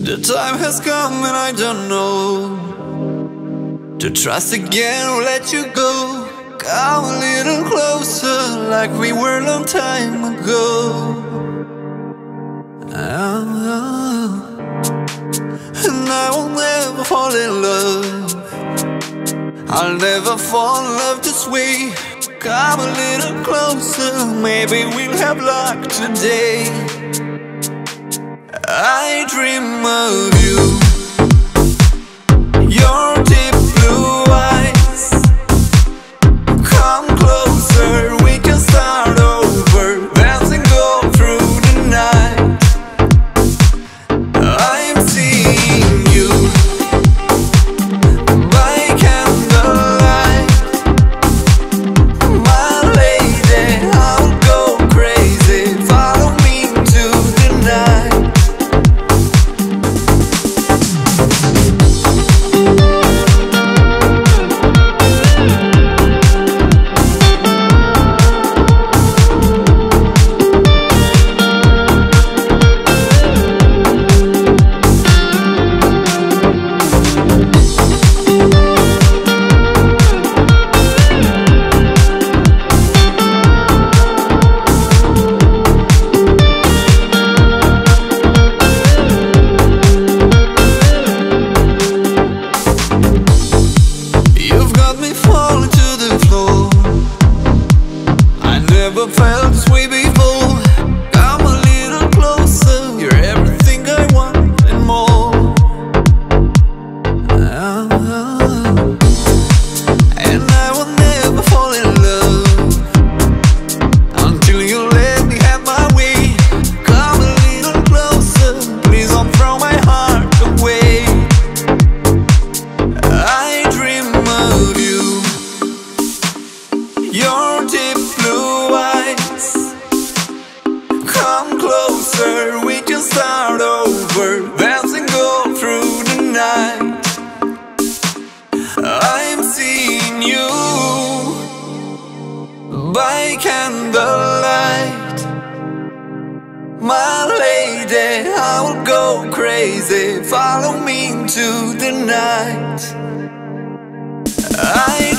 The time has come and I don't know to trust again or let you go. Come a little closer like we were a long time ago. And I will never fall in love. I'll never fall in love this way. Come a little closer, maybe we'll have luck today. I dream of you, your deep blue eyes. Come closer, we can start over, dance and go through the night. I'm seeing you by candlelight. My lady, I'll go crazy, follow me into the night. Never felt this way before. Come a little closer, you're everything I want and more. And I will never fall in love until you let me have my way. Come a little closer, please don't throw my heart away. I dream of you, your deep blue eyes. Come closer, we can start over, dance and go through the night. I'm seeing you by candlelight. My lady, I will go crazy, follow me into the night.